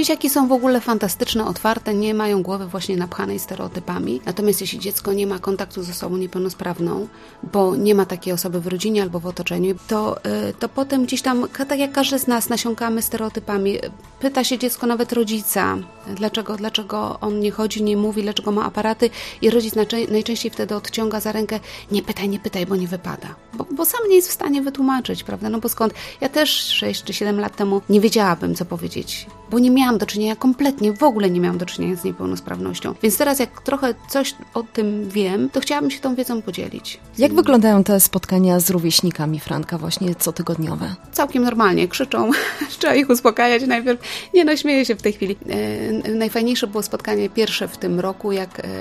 dzieciaki są w ogóle fantastyczne, otwarte, nie mają głowy właśnie napchanej stereotypami. Natomiast jeśli dziecko nie ma kontaktu z osobą niepełnosprawną, bo nie ma takiej osoby w rodzinie albo w otoczeniu, to potem gdzieś tam, tak jak każdy z nas, nasiąkamy stereotypami. Pyta się dziecko nawet rodzica, dlaczego on nie chodzi, nie mówi, dlaczego ma aparaty i rodzic najczęściej wtedy odciąga za rękę, nie pytaj, bo nie wypada. Bo sam nie jest w stanie wytłumaczyć, prawda? No bo skąd? Ja też 6 czy 7 lat temu nie wiedziałabym, co powiedzieć, bo nie miałam do czynienia, kompletnie w ogóle nie miałam do czynienia z niepełnosprawnością. Więc teraz jak trochę coś o tym wiem, to chciałabym się tą wiedzą podzielić. Jak wyglądają te spotkania z rówieśnikami Franka właśnie cotygodniowe? Całkiem normalnie, krzyczą, trzeba ich uspokajać najpierw. Nie no, śmieję się w tej chwili. Najfajniejsze było spotkanie pierwsze w tym roku,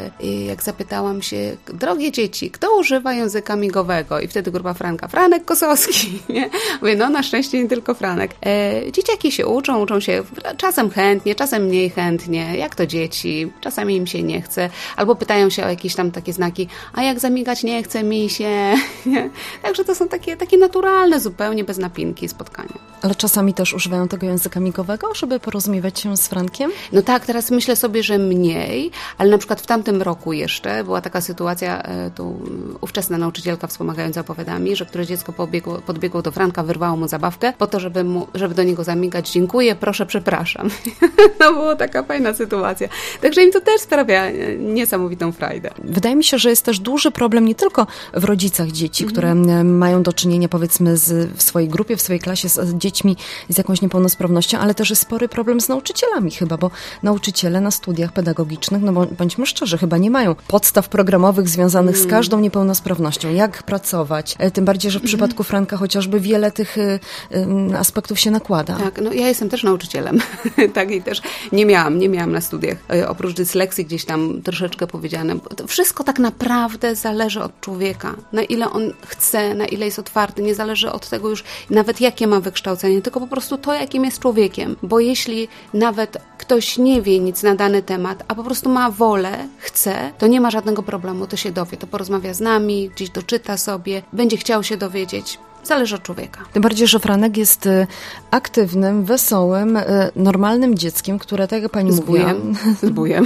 jak zapytałam się, drogie dzieci, kto używa języka migowego? I wtedy grupa Franka, Franek Kosowski, nie? Mówię, no na szczęście nie tylko Franek. Dzieciaki się uczą się czasem chętnie, czasem mniej chętnie, jak to dzieci, czasami im się nie chce, albo pytają się o jakieś tam takie znaki, a jak zamigać nie chce mi się, nie? Także to są takie naturalne, zupełnie bez napinki spotkania. Ale czasami też używają tego języka migowego, żeby porozumiewać się z Frankiem? No tak, teraz myślę sobie, że mniej, ale na przykład w tamtym roku jeszcze była taka sytuacja, tu ówczesna nauczycielka wspomagająca opowiada mi, że które dziecko podbiegło do Franka, wyrwało mu zabawkę po to, żeby do niego zamigać, dziękuję, proszę, przepraszam. No była taka fajna sytuacja. Także im to też sprawia niesamowitą frajdę. Wydaje mi się, że jest też duży problem nie tylko w rodzicach dzieci, które mają do czynienia powiedzmy w swojej grupie, w swojej klasie z dziećmi z jakąś niepełnosprawnością, ale też jest spory problem z nauczycielami chyba, bo nauczyciele na studiach pedagogicznych, no bądźmy szczerzy, chyba nie mają podstaw programowych związanych z każdą niepełnosprawnością. Jak pracować? Tym bardziej, że w przypadku Franka chociażby wiele tych aspektów się nakłada. Tak, no ja jestem też nauczycielem. Tak, i też nie miałam na studiach. Oprócz dysleksji gdzieś tam troszeczkę powiedziane. To wszystko tak naprawdę zależy od człowieka. Na ile on chce, na ile jest otwarty. Nie zależy od tego już nawet jakie ma wykształcenie, tylko po prostu to, jakim jest człowiekiem. Bo jeśli nawet ktoś nie wie nic na dany temat, a po prostu ma wolę, chce, to nie ma żadnego problemu, to się dowie. To porozmawia z nami, gdzieś doczyta sobie, będzie chciał się dowiedzieć. Zależy od człowieka. Tym bardziej, że Franek jest aktywnym, wesołym, normalnym dzieckiem, które, tak jak pani mówiła... Z bujem.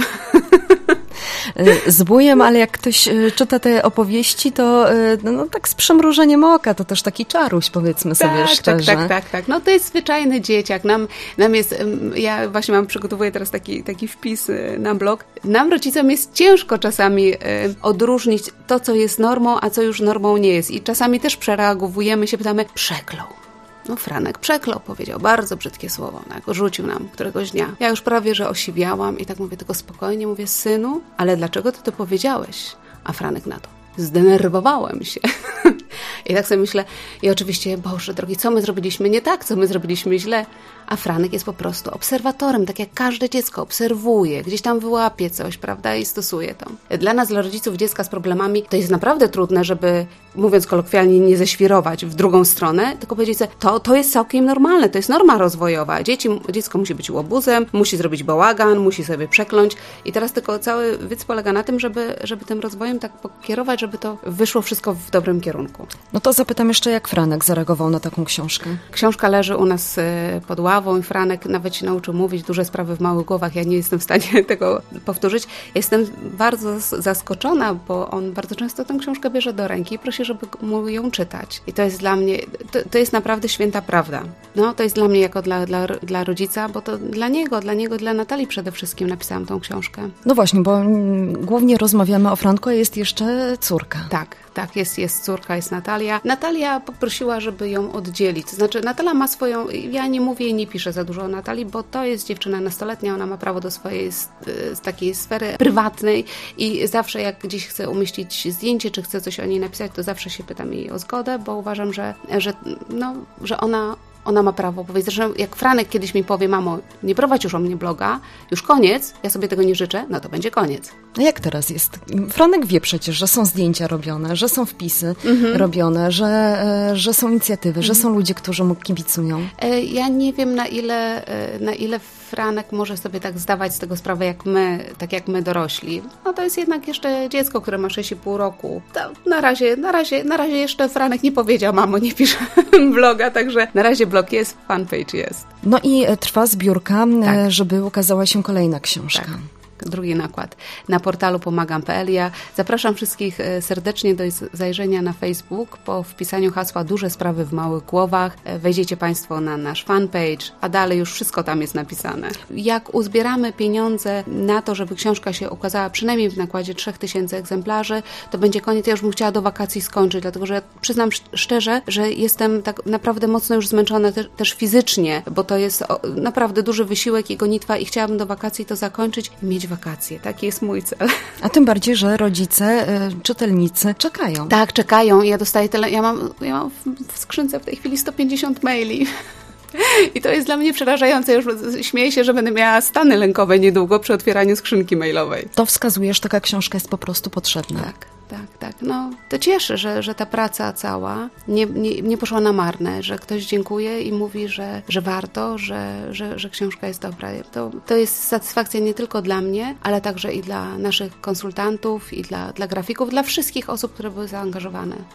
Z bujem, ale jak ktoś czyta te opowieści, to no, tak z przymrużeniem oka, to też taki czaruś, powiedzmy sobie szczerze. Tak. No to jest zwyczajny dzieciak. Nam jest, ja właśnie przygotowuję teraz taki wpis na blog. Nam, rodzicom, jest ciężko czasami odróżnić to, co jest normą, a co już normą nie jest. I czasami też przereagowujemy się, pytamy, przeklął. No Franek przeklął, powiedział bardzo brzydkie słowo, tak, rzucił nam któregoś dnia. Ja już prawie, że osiwiałam i tak mówię, tylko spokojnie, mówię, synu, ale dlaczego ty to powiedziałeś? A Franek na to, zdenerwowałem się. I tak sobie myślę, i oczywiście, Boże drogi, co my zrobiliśmy nie tak, co my zrobiliśmy źle? A Franek jest po prostu obserwatorem, tak jak każde dziecko obserwuje, gdzieś tam wyłapie coś, prawda, i stosuje to. Dla nas, dla rodziców dziecka z problemami, to jest naprawdę trudne, żeby, mówiąc kolokwialnie, nie ześwirować w drugą stronę, tylko powiedzieć sobie, to jest całkiem normalne, to jest norma rozwojowa. Dziecko musi być łobuzem, musi zrobić bałagan, musi sobie przekląć i teraz tylko cały wyc polega na tym, żeby tym rozwojem tak pokierować, żeby to wyszło wszystko w dobrym kierunku. No to zapytam jeszcze, jak Franek zareagował na taką książkę? Książka leży u nas pod ławą i Franek nawet się nauczył mówić duże sprawy w małych głowach. Ja nie jestem w stanie tego powtórzyć. Jestem bardzo zaskoczona, bo on bardzo często tę książkę bierze do ręki i prosi, żeby mu ją czytać. I to jest dla mnie, to jest naprawdę święta prawda. No, to jest dla mnie jako dla rodzica, bo to dla niego, dla Natalii przede wszystkim napisałam tą książkę. No właśnie, bo głównie rozmawiamy o Franku, a jest jeszcze córka. Tak, jest córka, jest Natalia. Natalia poprosiła, żeby ją oddzielić. To znaczy, Natalia ma swoją... Ja nie mówię i nie piszę za dużo o Natalii, bo to jest dziewczyna nastoletnia, ona ma prawo do swojej takiej sfery prywatnej i zawsze jak gdzieś chcę umieścić zdjęcie, czy chcę coś o niej napisać, to zawsze się pytam jej o zgodę, bo uważam, że ona ma prawo powiedzieć. Zresztą jak Franek kiedyś mi powie, mamo, nie prowadź już o mnie bloga, już koniec, ja sobie tego nie życzę, no to będzie koniec. A jak teraz jest? Franek wie przecież, że są zdjęcia robione, że są wpisy robione, że są inicjatywy, że są ludzie, którzy mu kibicują. Ja nie wiem na ile Franek może sobie tak zdawać z tego sprawę tak jak my dorośli. No to jest jednak jeszcze dziecko, które ma 6,5 roku. To na razie jeszcze Franek nie powiedział: mamo, nie piszę bloga, także na razie blog jest, fanpage jest. No i trwa zbiórka, Tak. żeby ukazała się kolejna książka. Tak. Drugi nakład na portalu pomagam.pl. Ja zapraszam wszystkich serdecznie do zajrzenia na Facebook po wpisaniu hasła Duże Sprawy w Małych Głowach. Wejdziecie Państwo na nasz fanpage, a dalej już wszystko tam jest napisane. Jak uzbieramy pieniądze na to, żeby książka się ukazała przynajmniej w nakładzie 3000 egzemplarzy, to będzie koniec. Ja już bym chciała do wakacji skończyć, dlatego że przyznam szczerze, że jestem tak naprawdę mocno już zmęczona też fizycznie, bo to jest naprawdę duży wysiłek i gonitwa i chciałabym do wakacji to zakończyć i mieć wakacje. Taki jest mój cel. A tym bardziej, że rodzice, czytelnicy czekają. Tak, czekają. Ja dostaję ja mam w skrzynce w tej chwili 150 maili. I to jest dla mnie przerażające. Już śmieję się, że będę miała stany lękowe niedługo przy otwieraniu skrzynki mailowej. To wskazuje, że taka książka jest po prostu potrzebna. Tak. No, to cieszy, że ta praca cała nie poszła na marne, że ktoś dziękuje i mówi, że warto, że książka jest dobra. To jest satysfakcja nie tylko dla mnie, ale także i dla naszych konsultantów, i dla grafików, dla wszystkich osób, które były zaangażowane.